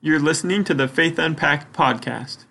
You're listening to the Faith Unpacked podcast.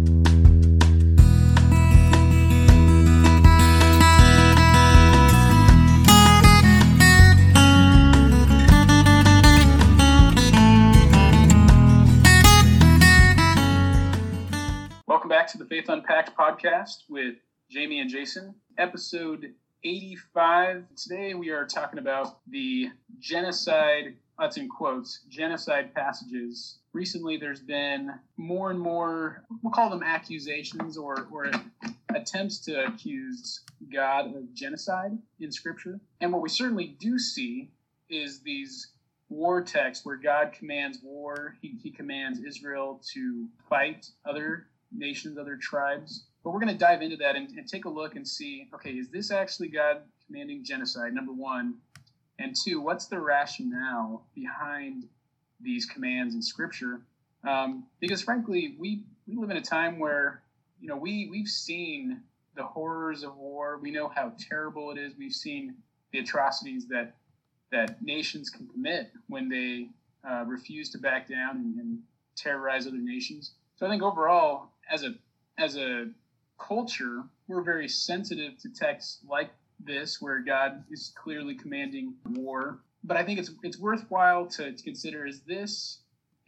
Welcome back to the Faith Unpacked podcast with Jamie and Jason, episode 85. Today we are talking about the genocide, that's in quotes, genocide passages. Recently there's been more and more, we'll call them accusations or attempts to accuse God of genocide in Scripture. And what we certainly do see is these war texts where God commands war. He commands Israel to fight other nations, other tribes. But we're going to dive into that and take a look and see, okay, is this actually God commanding genocide, number one? And two, what's the rationale behind these commands in Scripture? Because frankly, we live in a time where, we've seen the horrors of war. We know how terrible it is. We've seen the atrocities that nations can commit when they refuse to back down and terrorize other nations. So I think overall, as a culture, we're very sensitive to texts like this, where God is clearly commanding war. But I think it's worthwhile to consider: is this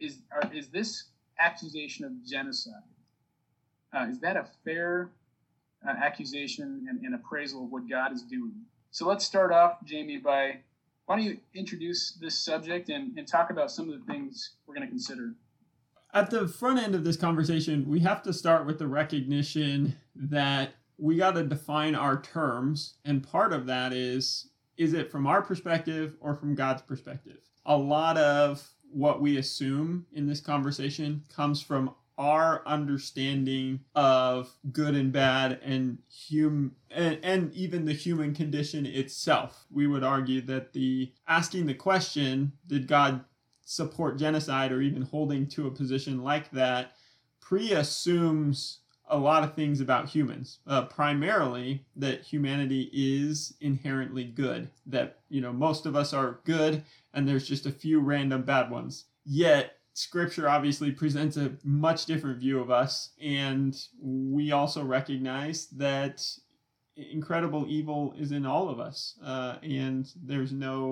accusation of genocide? Is that a fair accusation and appraisal of what God is doing? So let's start off, Jamie, by why don't you introduce this subject and talk about some of the things we're going to consider. At the front end of this conversation, we have to start with the recognition that we got to define our terms. And part of that is it from our perspective or from God's perspective? A lot of what we assume in this conversation comes from our understanding of good and bad and even the human condition itself. We would argue that asking the question, did God support genocide, or even holding to a position like that, pre-assumes a lot of things about humans. Primarily that humanity is inherently good, that most of us are good and there's just a few random bad ones. Yet Scripture obviously presents a much different view of us, and we also recognize that incredible evil is in all of us. And there's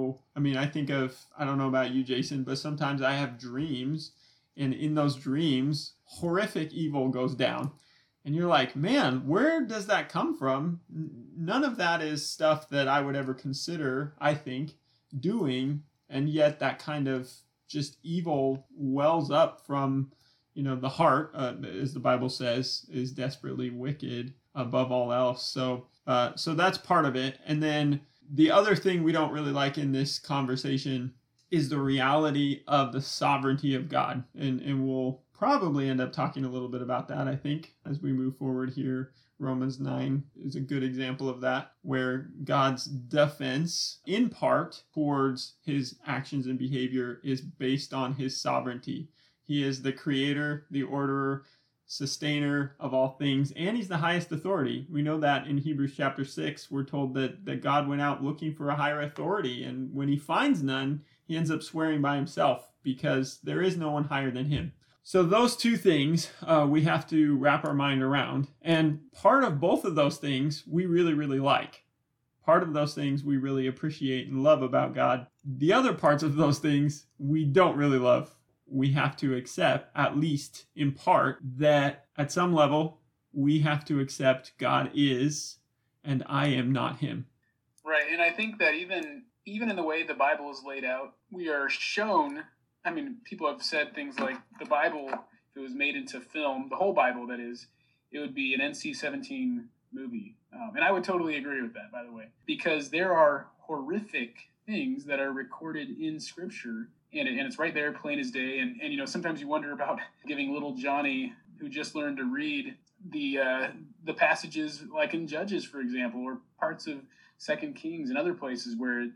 I think of, I don't know about you, Jason, but sometimes I have dreams, and in those dreams, horrific evil goes down. And you're like, man, where does that come from? None of that is stuff that I would ever consider, I think, doing. And yet that kind of just evil wells up from, the heart, as the Bible says, is desperately wicked above all else. So that's part of it. And then the other thing we don't really like in this conversation is the reality of the sovereignty of God. And we'll probably end up talking a little bit about that, I think, as we move forward here. Romans 9 is a good example of that, where God's defense, in part, towards his actions and behavior is based on his sovereignty. He is the creator, the orderer, sustainer of all things, and he's the highest authority. We know that in Hebrews chapter 6, we're told that God went out looking for a higher authority, and when he finds none, he ends up swearing by himself, because there is no one higher than him. So those two things we have to wrap our mind around. And part of both of those things we really, really like. Part of those things we really appreciate and love about God. The other parts of those things we don't really love. We have to accept, at least in part, that at some level we have to accept God is and I am not him. Right, and I think that even in the way the Bible is laid out, we are shown, people have said things like the Bible, if it was made into film, the whole Bible that is, it would be an NC-17 movie. And I would totally agree with that, by the way, because there are horrific things that are recorded in Scripture, and it's right there, plain as day. And sometimes you wonder about giving little Johnny, who just learned to read, the passages like in Judges, for example, or parts of 2 Kings and other places where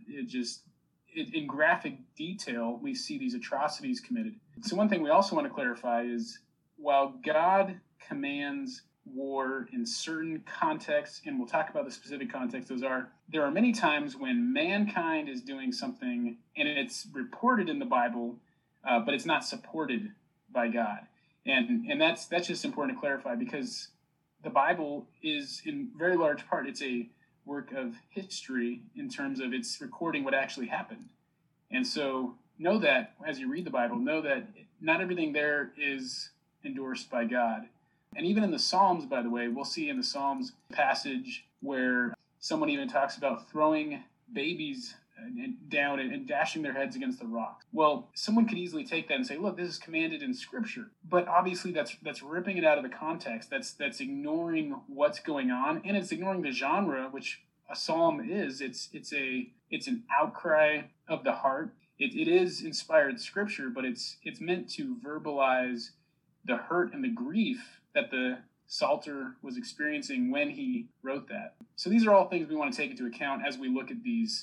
in graphic detail, we see these atrocities committed. So one thing we also want to clarify is, while God commands war in certain contexts, and we'll talk about the specific contexts there are many times when mankind is doing something and it's reported in the Bible, but it's not supported by God. And that's just important to clarify, because the Bible is, in very large part, it's a work of history in terms of it's recording what actually happened. And so know that as you read the Bible, know that not everything there is endorsed by God. And even in the Psalms, by the way, we'll see in the Psalms passage where someone even talks about throwing babies down and dashing their heads against the rocks. Well, someone could easily take that and say, look, this is commanded in Scripture. But obviously that's ripping it out of the context. That's ignoring what's going on, and it's ignoring the genre, which a psalm is. It's an outcry of the heart. It is inspired Scripture, but it's meant to verbalize the hurt and the grief that the Psalter was experiencing when he wrote that. So these are all things we want to take into account as we look at these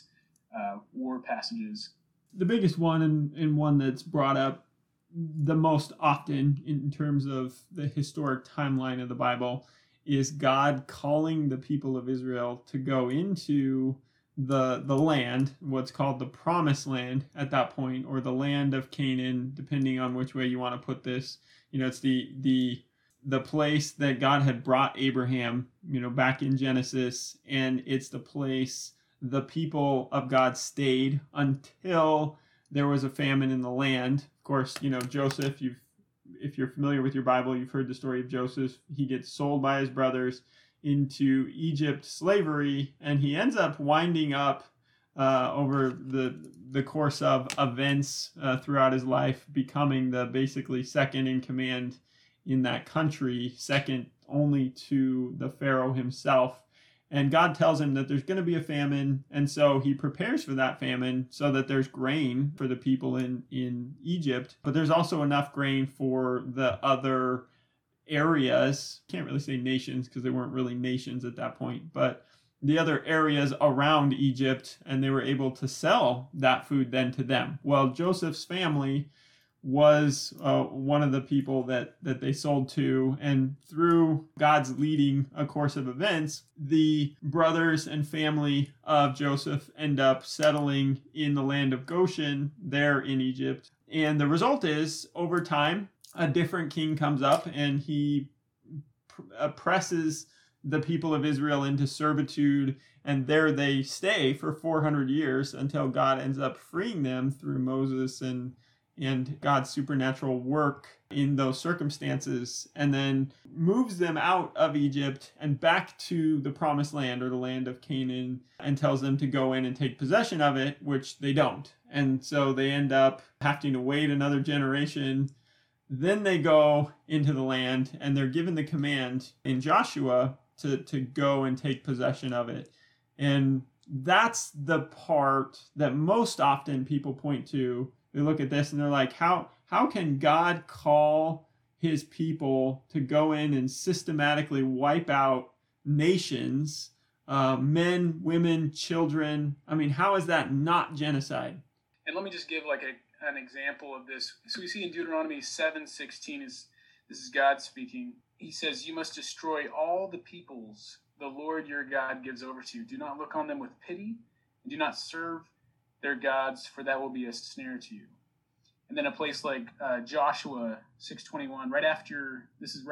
war passages. The biggest one, and one that's brought up the most often in terms of the historic timeline of the Bible, is God calling the people of Israel to go into the land, what's called the Promised Land at that point, or the land of Canaan, depending on which way you want to put this. It's the place that God had brought Abraham, back in Genesis, and it's the place the people of God stayed until there was a famine in the land. Of course, Joseph, if you're familiar with your Bible, you've heard the story of Joseph. He gets sold by his brothers into Egypt slavery, and he ends up winding up over the course of events throughout his life, becoming the basically second in command in that country, second only to the Pharaoh himself. And God tells him that there's going to be a famine, and so he prepares for that famine so that there's grain for the people in Egypt, but there's also enough grain for the other areas. Can't really say nations because they weren't really nations at that point, but the other areas around Egypt, and they were able to sell that food then to them. Well, Joseph's family was one of the people that they sold to, and through God's leading a course of events, the brothers and family of Joseph end up settling in the land of Goshen there in Egypt. And the result is, over time, a different king comes up and he oppresses the people of Israel into servitude, and there they stay for 400 years until God ends up freeing them through Moses and God's supernatural work in those circumstances, and then moves them out of Egypt and back to the Promised Land, or the land of Canaan, and tells them to go in and take possession of it, which they don't. And so they end up having to wait another generation. Then they go into the land, and they're given the command in Joshua to go and take possession of it. And that's the part that most often people point to. They look at this and they're like, how can God call his people to go in and systematically wipe out nations, men, women, children? I mean, how is that not genocide? And let me just give an example of this. So we see in Deuteronomy 7:16, this is God speaking. He says, "You must destroy all the peoples the Lord your God gives over to you. Do not look on them with pity, and do not serve their gods, for that will be a snare to you." And then a place like Joshua 6:21, right after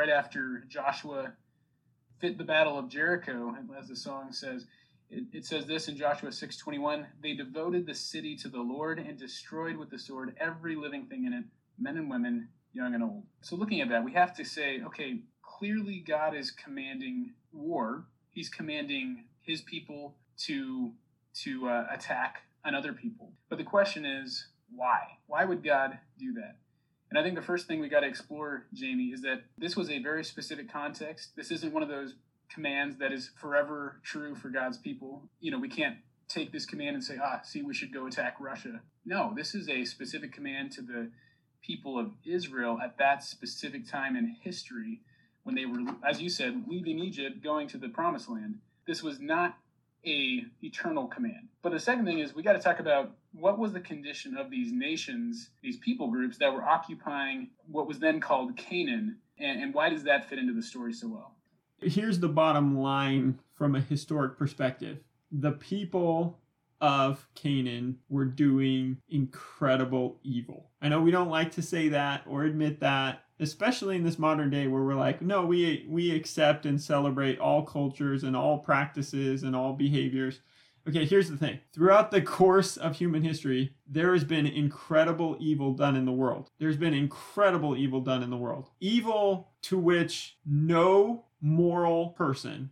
Joshua fit the battle of Jericho, as the song says, it says this in Joshua 6:21, "They devoted the city to the Lord and destroyed with the sword every living thing in it, men and women, young and old." So looking at that, we have to say, okay, clearly God is commanding war. He's commanding his people to attack another people. But the question is, why? Why would God do that? And I think the first thing we got to explore, Jamie, is that this was a very specific context. This isn't one of those commands that is forever true for God's people. We can't take this command and say, we should go attack Russia. No, this is a specific command to the people of Israel at that specific time in history when they were, as you said, leaving Egypt, going to the Promised Land. This was not a eternal command. But the second thing is we got to talk about what was the condition of these nations, these people groups that were occupying what was then called Canaan, and why does that fit into the story so well? Here's the bottom line from a historic perspective. The people of Canaan were doing incredible evil. I know we don't like to say that or admit that, especially in this modern day where we're like, no, we accept and celebrate all cultures and all practices and all behaviors. Okay, here's the thing. Throughout the course of human history, there has been incredible evil done in the world. There's been incredible evil done in the world. Evil to which no moral person,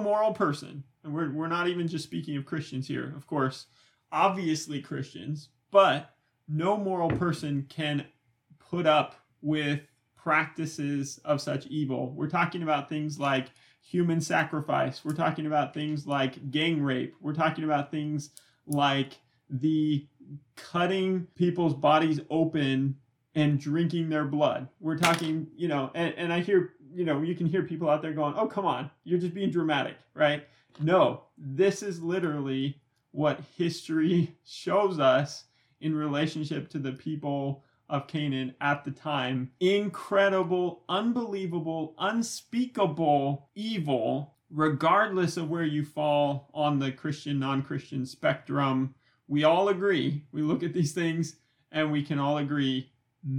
and we're not even just speaking of Christians here, of course, obviously Christians, but no moral person can put up with practices of such evil. We're talking about things like human sacrifice. We're talking about things like gang rape. We're talking about things like the cutting people's bodies open and drinking their blood. We're talking, and I hear, you can hear people out there going, oh, come on, you're just being dramatic, right? No, this is literally what history shows us in relationship to the people of Canaan at the time. Incredible, unbelievable, unspeakable evil, regardless of where you fall on the Christian, non-Christian spectrum. We all agree. We look at these things and we can all agree,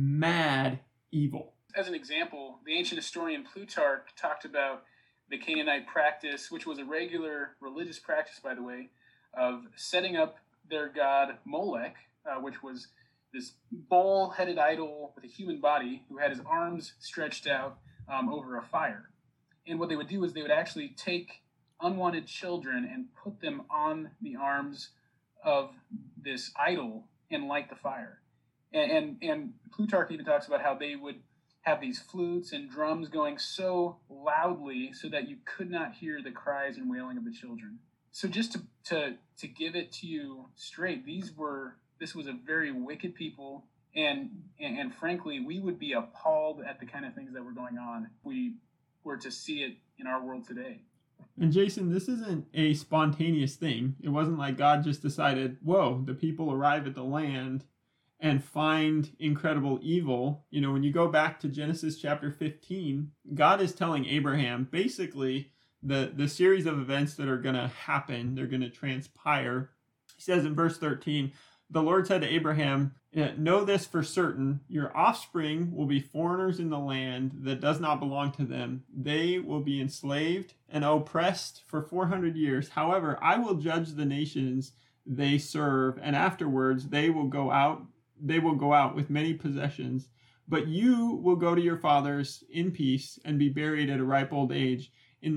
mad evil. As an example, the ancient historian Plutarch talked about the Canaanite practice, which was a regular religious practice, by the way, of setting up their god Molech, which was this bull-headed idol with a human body who had his arms stretched out over a fire. And what they would do is they would actually take unwanted children and put them on the arms of this idol and light the fire. And Plutarch even talks about how they would have these flutes and drums going so loudly so that you could not hear the cries and wailing of the children. So just to give it to you straight, this was a very wicked people, and frankly, we would be appalled at the kind of things that were going on if we were to see it in our world today. And Jason, this isn't a spontaneous thing. It wasn't like God just decided, whoa, the people arrive at the land and find incredible evil. When you go back to Genesis chapter 15, God is telling Abraham basically the series of events that are going to happen, they're going to transpire. He says in verse 13, the Lord said to Abraham, know this for certain, your offspring will be foreigners in the land that does not belong to them. They will be enslaved and oppressed for 400 years. However, I will judge the nations they serve, and afterwards they will go out with many possessions. But you will go to your fathers in peace and be buried at a ripe old age.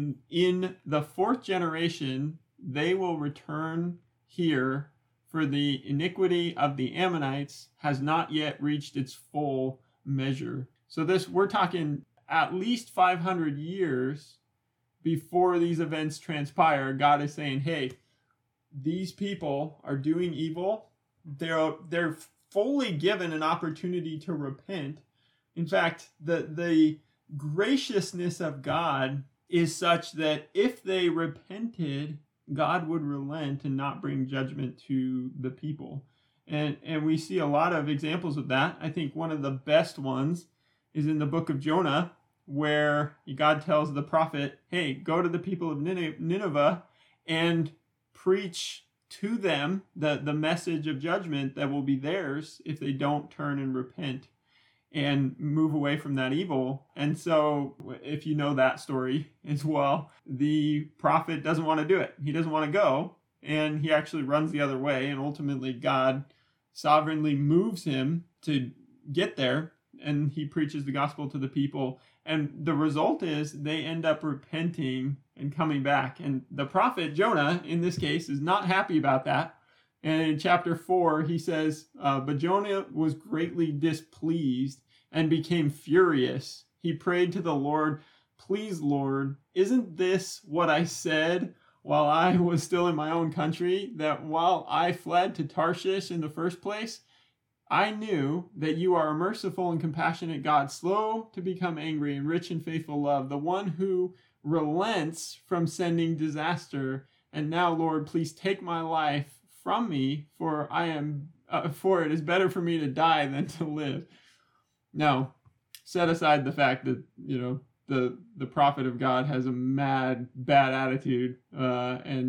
In the fourth generation, they will return here, for the iniquity of the Ammonites has not yet reached its full measure. So we're talking at least 500 years before these events transpire. God is saying, hey, these people are doing evil. They're fully given an opportunity to repent. In fact, the graciousness of God is such that if they repented, God would relent and not bring judgment to the people. And we see a lot of examples of that. I think one of the best ones is in the book of Jonah, where God tells the prophet, hey, go to the people of Nineveh and preach to them the message of judgment that will be theirs if they don't turn and repent and move away from that evil. And so if you know that story as well, the prophet doesn't want to do it. He doesn't want to go, and he actually runs the other way, and ultimately God sovereignly moves him to get there, and he preaches the gospel to the people. And the result is they end up repenting and coming back. And the prophet Jonah, in this case, is not happy about that. And in chapter 4, he says, but Jonah was greatly displeased and became furious. He prayed to the Lord, please, Lord, isn't this what I said while I was still in my own country, that while I fled to Tarshish in the first place, I knew that you are a merciful and compassionate God, slow to become angry and rich in faithful love, the one who relents from sending disaster. And now, Lord, please take my life from me, for it is better for me to die than to live. Now, set aside the fact that the prophet of God has a bad attitude and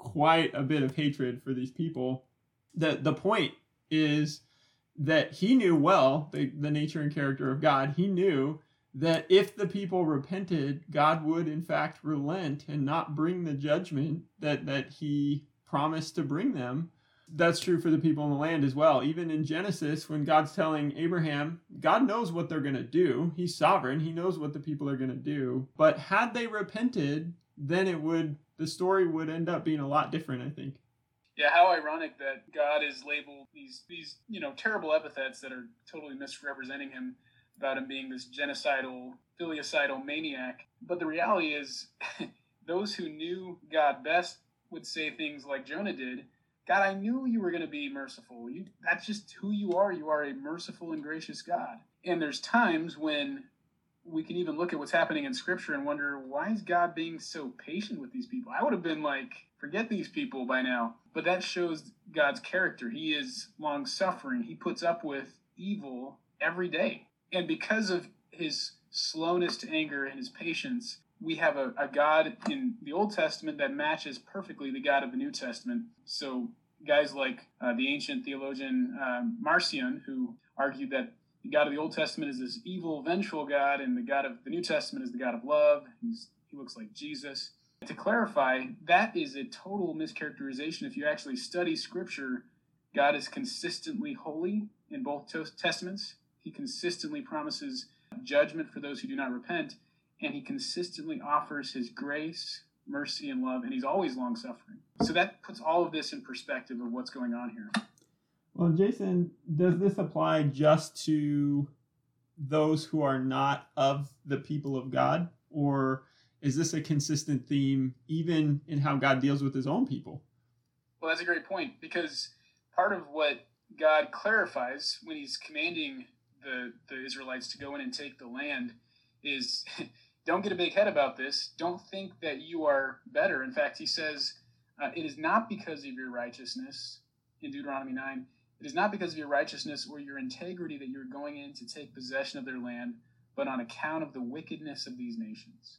quite a bit of hatred for these people. The point is that he knew well the nature and character of God. He knew that if the people repented, God would in fact relent and not bring the judgment that he promised to bring them. That's true for the people in the land as well. Even in Genesis, when God's telling Abraham, God knows what they're going to do. He's sovereign. He knows what the people are going to do. But had they repented, then the story would end up being a lot different, I think. Yeah, how ironic that God is labeled these terrible epithets that are totally misrepresenting him, about him being this genocidal, filicidal maniac. But the reality is, those who knew God best would say things like Jonah did. God, I knew you were going to be merciful. That's just who you are. You are a merciful and gracious God. And there's times when we can even look at what's happening in Scripture and wonder, why is God being so patient with these people? I would have been like, forget these people by now. But that shows God's character. He is long-suffering. He puts up with evil every day. And because of his slowness to anger and his patience, we have a God in the Old Testament that matches perfectly the God of the New Testament. So guys like the ancient theologian Marcion, who argued that the God of the Old Testament is this evil, vengeful God, and the God of the New Testament is the God of love. He looks like Jesus. To clarify, that is a total mischaracterization. If you actually study Scripture, God is consistently holy in both Testaments. He consistently promises judgment for those who do not repent. And he consistently offers his grace, mercy, and love, and he's always long-suffering. So that puts all of this in perspective of what's going on here. Well, Jason, does this apply just to those who are not of the people of God? Or is this a consistent theme even in how God deals with his own people? Well, that's a great point, because part of what God clarifies when he's commanding the Israelites to go in and take the land is... Don't get a big head about this. Don't think that you are better. In fact, he says, it is not because of your righteousness, in Deuteronomy 9, it is not because of your righteousness or your integrity that you're going in to take possession of their land, but on account of the wickedness of these nations.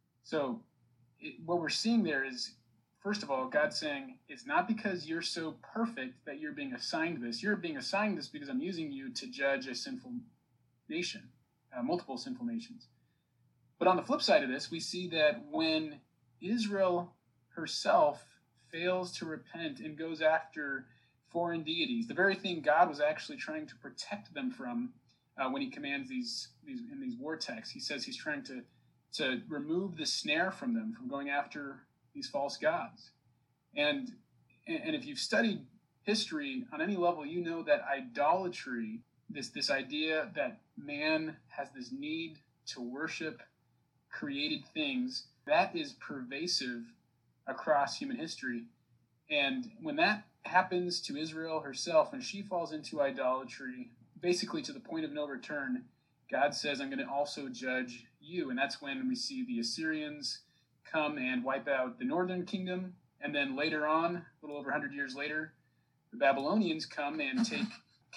So what we're seeing there is, first of all, God saying, it's not because you're so perfect that you're being assigned this. You're being assigned this because I'm using you to judge a sinful nation, multiple sinful nations. But on the flip side of this, we see that when Israel herself fails to repent and goes after foreign deities, the very thing God was actually trying to protect them from when he commands these in these war texts, he says he's trying to remove the snare from them, from going after these false gods. And if you've studied history on any level, you know that idolatry, this idea that man has this need to worship created things, that is pervasive across human history. And when that happens to Israel herself, and she falls into idolatry, basically to the point of no return, God says, I'm going to also judge you. And that's when we see the Assyrians come and wipe out the northern kingdom. And then later on, a little over 100 years later, the Babylonians come and take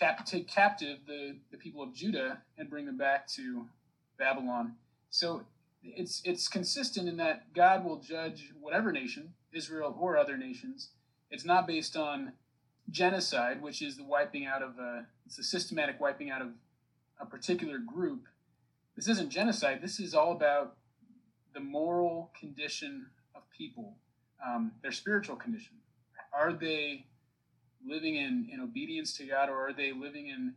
captive the people of Judah and bring them back to Babylon. So it's consistent in that God will judge whatever nation, Israel or other nations. It's not based on genocide, which is the wiping out of it's a systematic wiping out of a particular group. This isn't genocide. This is all about the moral condition of people, their spiritual condition. Are they living in obedience to God, or are they living in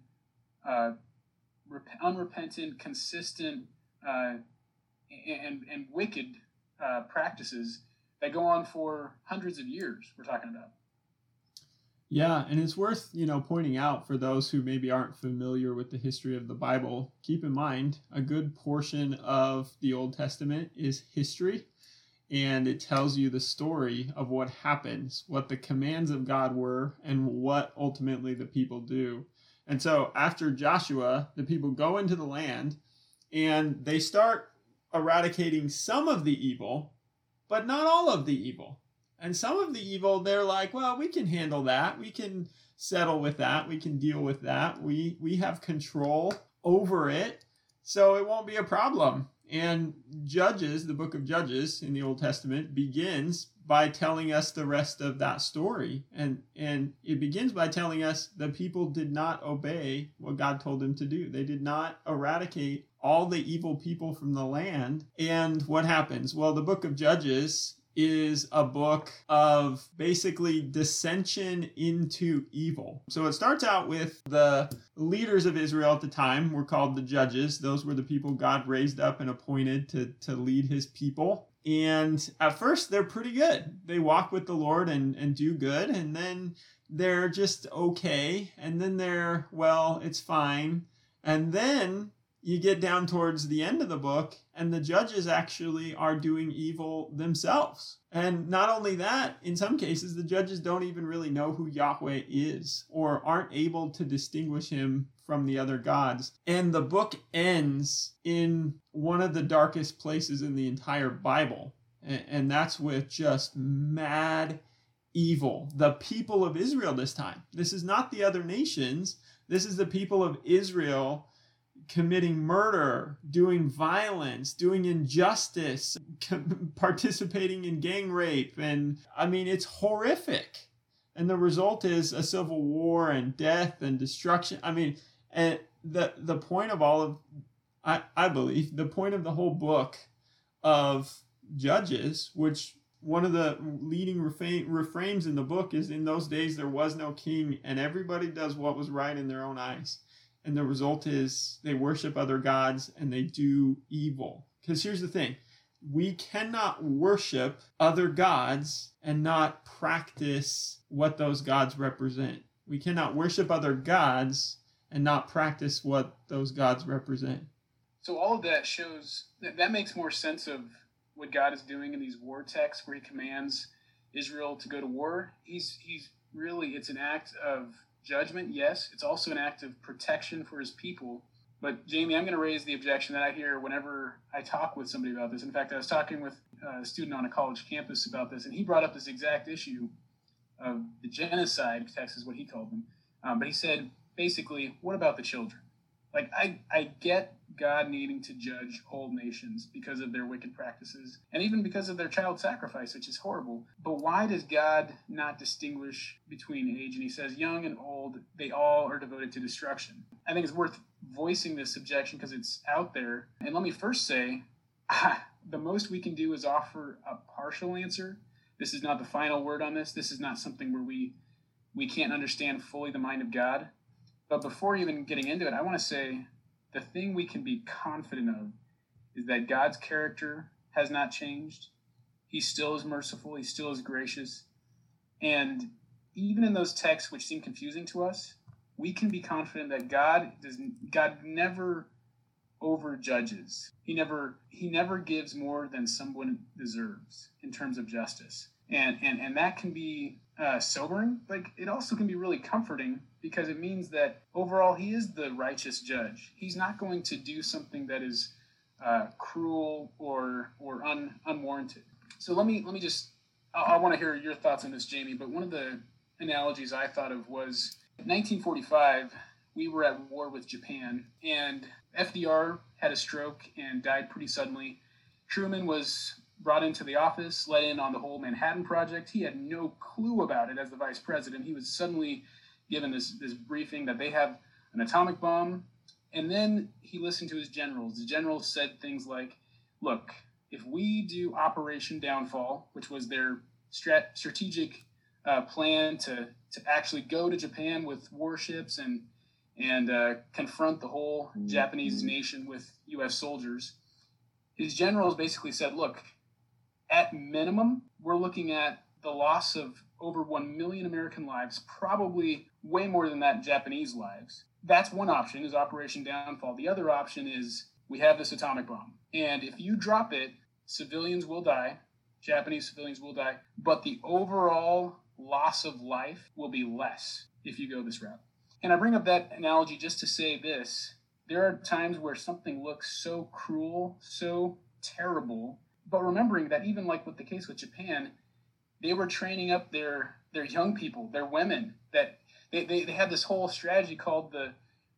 unrepentant, consistent, and wicked practices that go on for hundreds of years, we're talking about. Yeah, and it's worth, pointing out for those who maybe aren't familiar with the history of the Bible, keep in mind a good portion of the Old Testament is history, and it tells you the story of what happens, what the commands of God were, and what ultimately the people do. And so after Joshua, the people go into the land, and they start eradicating some of the evil, but not all of the evil. And some of the evil, they're like, well, we can handle that. We can settle with that. We can deal with that. We have control over it. So it won't be a problem. And Judges, the book of Judges in the Old Testament, begins by telling us the rest of that story. And it begins by telling us the people did not obey what God told them to do. They did not eradicate all the evil people from the land. And what happens? Well, the book of Judges is a book of basically dissension into evil. So it starts out with the leaders of Israel at the time were called the judges. Those were the people God raised up and appointed to lead his people. And at first they're pretty good. They walk with the Lord and do good. And then they're just okay. And then they're, well, it's fine. And then you get down towards the end of the book, and the judges actually are doing evil themselves. And not only that, in some cases, the judges don't even really know who Yahweh is or aren't able to distinguish him from the other gods. And the book ends in one of the darkest places in the entire Bible. And that's with just mad evil. The people of Israel this time. This is not the other nations. This is the people of Israel committing murder, doing violence, doing injustice, participating in gang rape. And I mean, it's horrific. And the result is a civil war and death and destruction. I mean, and the point of all of, I believe, the point of the whole book of Judges, which one of the leading refrains in the book is, in those days there was no king and everybody does what was right in their own eyes. And the result is they worship other gods and they do evil. Because here's the thing. We cannot worship other gods and not practice what those gods represent. We cannot worship other gods and not practice what those gods represent. So all of that shows, that makes more sense of what God is doing in these war texts where he commands Israel to go to war. He's really, it's an act of judgment, yes. It's also an act of protection for his people. But Jamie, I'm going to raise the objection that I hear whenever I talk with somebody about this. In fact, I was talking with a student on a college campus about this, and he brought up this exact issue of the genocide text is what he called them. But he said, basically, what about the children? Like, I get God needing to judge whole nations because of their wicked practices and even because of their child sacrifice, which is horrible. But why does God not distinguish between age? And he says, young and old, they all are devoted to destruction. I think it's worth voicing this objection because it's out there. And let me first say, the most we can do is offer a partial answer. This is not the final word on this. This is not something where we can't understand fully the mind of God. But before even getting into it, I want to say the thing we can be confident of is that God's character has not changed. He still is merciful. He still is gracious. And even in those texts which seem confusing to us, we can be confident that God never overjudges. He never gives more than someone deserves in terms of justice. And that can be sobering, but it also can be really comforting because it means that overall he is the righteous judge. He's not going to do something that is cruel or unwarranted. So let me just, I want to hear your thoughts on this, Jamie, but one of the analogies I thought of was 1945, we were at war with Japan, and FDR had a stroke and died pretty suddenly. Truman was brought into the office, let in on the whole Manhattan Project. He had no clue about it as the vice president. He was suddenly given this briefing that they have an atomic bomb. And then he listened to his generals. The generals said things like, look, if we do Operation Downfall, which was their strategic plan to actually go to Japan with warships and confront the whole Japanese nation with U.S. soldiers, his generals basically said, look, at minimum, we're looking at the loss of over 1 million American lives, probably way more than that Japanese lives. That's one option, is Operation Downfall. The other option is we have this atomic bomb. And if you drop it, civilians will die, Japanese civilians will die, but the overall loss of life will be less if you go this route. And I bring up that analogy just to say this. There are times where something looks so cruel, so terrible, but remembering that even like with the case with Japan, they were training up their young people, their women, that they had this whole strategy called the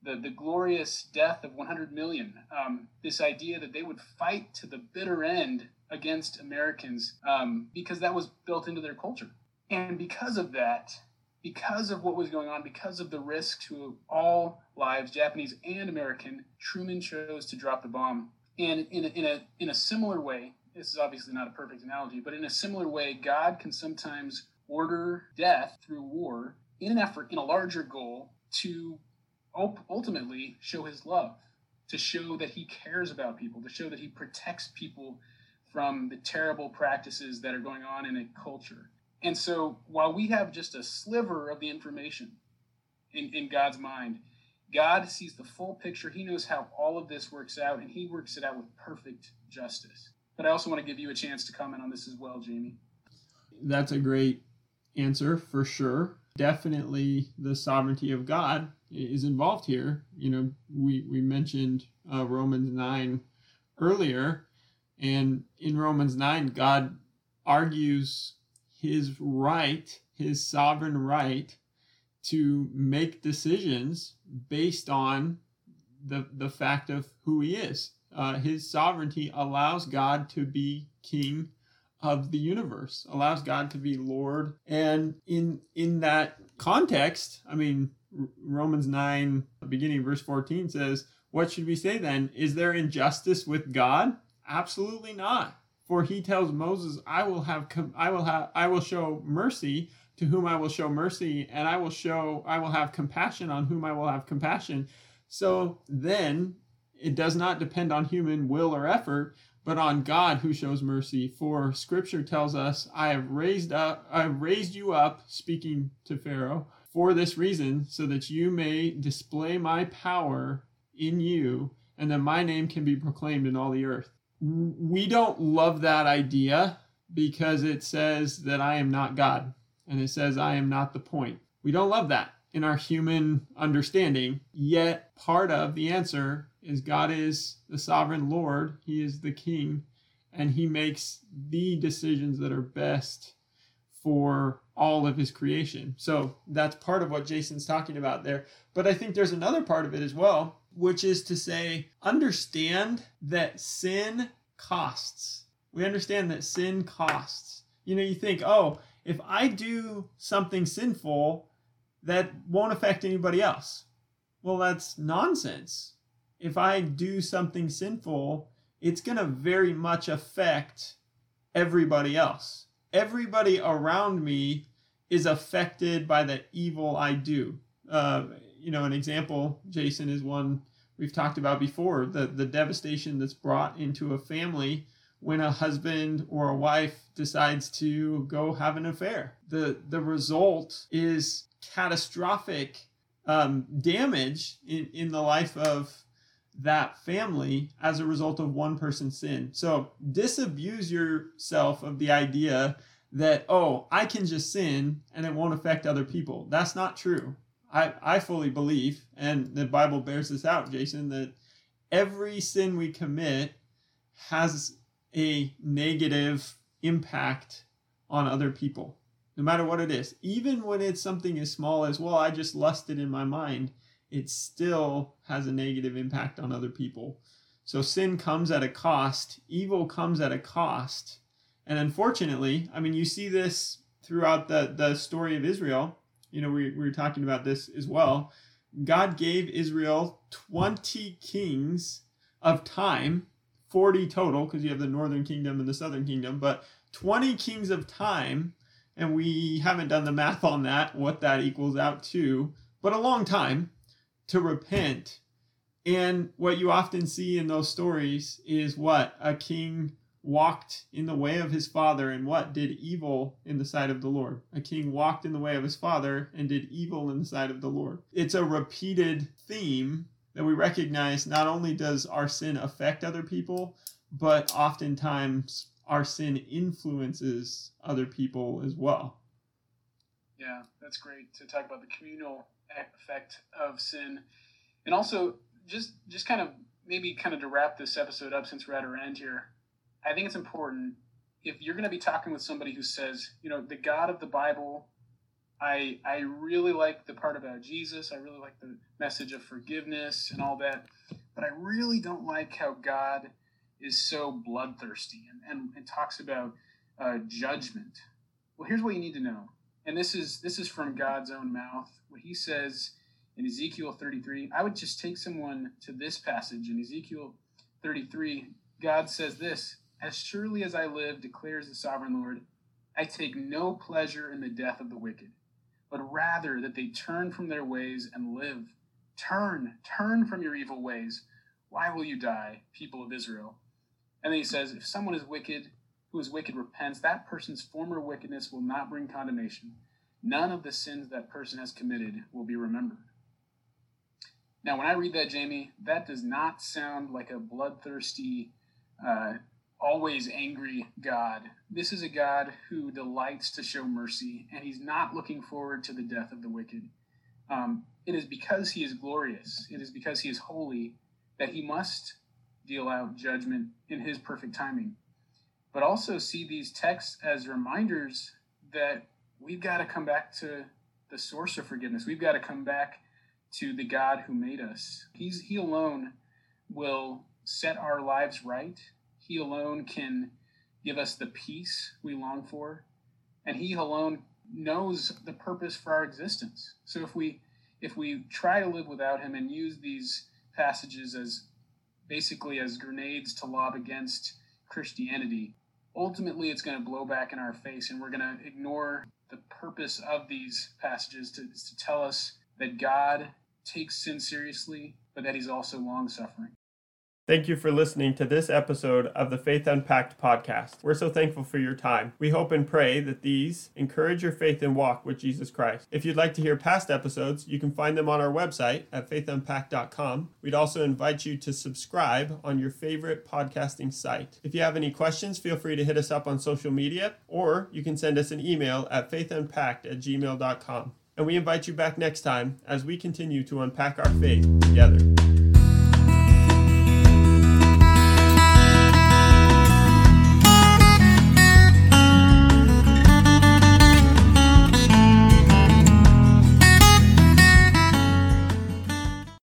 the glorious death of 100 million. This idea that they would fight to the bitter end against Americans because that was built into their culture. And because of that, because of what was going on, because of the risk to all lives, Japanese and American, Truman chose to drop the bomb. And in a similar way, this is obviously not a perfect analogy, but in a similar way, God can sometimes order death through war in an effort, in a larger goal, to ultimately show his love, to show that he cares about people, to show that he protects people from the terrible practices that are going on in a culture. And so while we have just a sliver of the information in God's mind, God sees the full picture. He knows how all of this works out, and he works it out with perfect justice. But I also want to give you a chance to comment on this as well, Jamie. That's a great answer for sure. Definitely the sovereignty of God is involved here. You know, we mentioned Romans 9 earlier, and in Romans 9, God argues his right, his sovereign right to make decisions based on the fact of who he is. His sovereignty allows God to be king of the universe, allows God to be Lord. And in that context, I mean, Romans 9, beginning verse 14 says, "What should we say then? Is there injustice with God? Absolutely not. For he tells Moses, I will show mercy to whom I will show mercy, and I will have compassion on whom I will have compassion." So then it does not depend on human will or effort, but on God who shows mercy. For Scripture tells us, I have raised you up, speaking to Pharaoh, for this reason, so that you may display my power in you, and that my name can be proclaimed in all the earth. We don't love that idea because it says that I am not God, and it says I am not the point. We don't love that in our human understanding, yet part of the answer is God is the sovereign Lord, he is the king, and he makes the decisions that are best for all of his creation. So that's part of what Jason's talking about there. But I think there's another part of it as well, which is to say, understand that sin costs. We understand that sin costs. You know, you think, oh, if I do something sinful, that won't affect anybody else. Well, that's nonsense. If I do something sinful, it's going to very much affect everybody else. Everybody around me is affected by the evil I do. An example, Jason, is one we've talked about before, the devastation that's brought into a family when a husband or a wife decides to go have an affair. The result is catastrophic damage in the life of that family as a result of one person's sin. So disabuse yourself of the idea that, oh, I can just sin and it won't affect other people. That's not true. I fully believe, and the Bible bears this out, Jason, that every sin we commit has a negative impact on other people, no matter what it is. Even when it's something as small as, well, I just lusted in my mind, it still has a negative impact on other people. So sin comes at a cost. Evil comes at a cost. And unfortunately, I mean, you see this throughout the story of Israel. You know, we were talking about this as well. God gave Israel 20 kings of time, 40 total, because you have the northern kingdom and the southern kingdom, but 20 kings of time, and we haven't done the math on that, what that equals out to, but a long time to repent. And what you often see in those stories is what? A king walked in the way of his father and what? Did evil in the sight of the Lord. A king walked in the way of his father and did evil in the sight of the Lord. It's a repeated theme that we recognize. Not only does our sin affect other people, but oftentimes our sin influences other people as well. Yeah, that's great to talk about the communal effect of sin. And also, just kind of to wrap this episode up, since we're at our end here, I think it's important, if you're going to be talking with somebody who says, you know, the God of the Bible I really like the part about Jesus. I really like the message of forgiveness and all that. But I really don't like how God is so bloodthirsty and talks about judgment. Well, here's what you need to know. And this is from God's own mouth. What he says in Ezekiel 33, I would just take someone to this passage. In Ezekiel 33, God says this, "As surely as I live, declares the sovereign Lord, I take no pleasure in the death of the wicked, but rather that they turn from their ways and live. Turn from your evil ways. Why will you die, people of Israel?" And then he says, if someone is wicked, who is wicked repents, that person's former wickedness will not bring condemnation. None of the sins that person has committed will be remembered. Now, when I read that, Jamie, that does not sound like a bloodthirsty, always angry God. This is a God who delights to show mercy, and he's not looking forward to the death of the wicked. It is because he is glorious, it is because he is holy, that he must deal out judgment in his perfect timing. But also see these texts as reminders that we've got to come back to the source of forgiveness. We've got to come back to the God who made us. He alone will set our lives right. He alone can give us the peace we long for. And he alone knows the purpose for our existence. So if we try to live without him and use these passages as basically as grenades to lob against Christianity, ultimately it's going to blow back in our face, and we're going to ignore the purpose of these passages to tell us that God takes sin seriously, but that he's also long-suffering. Thank you for listening to this episode of the Faith Unpacked podcast. We're so thankful for your time. We hope and pray that these encourage your faith and walk with Jesus Christ. If you'd like to hear past episodes, you can find them on our website at faithunpacked.com. We'd also invite you to subscribe on your favorite podcasting site. If you have any questions, feel free to hit us up on social media, or you can send us an email at faithunpacked@gmail.com. And we invite you back next time as we continue to unpack our faith together.